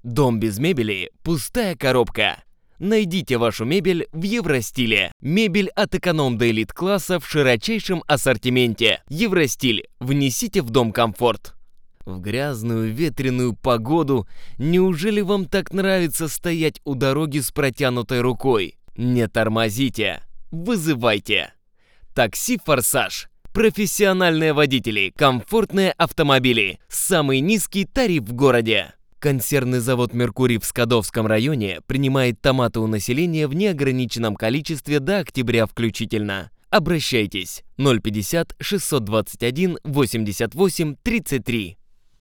Дом без мебели – пустая коробка. Найдите вашу мебель в Евростиле. Мебель от эконом до элит-класса в широчайшем ассортименте. Евростиль. Внесите в дом комфорт. В грязную ветреную погоду неужели вам так нравится стоять у дороги с протянутой рукой? Не тормозите. Вызывайте. Такси «Форсаж». Профессиональные водители, комфортные автомобили, самый низкий тариф в городе. Консервный завод «Меркурий» в Скадовском районе принимает томаты у населения в неограниченном количестве до октября включительно. Обращайтесь 050 621 88 33.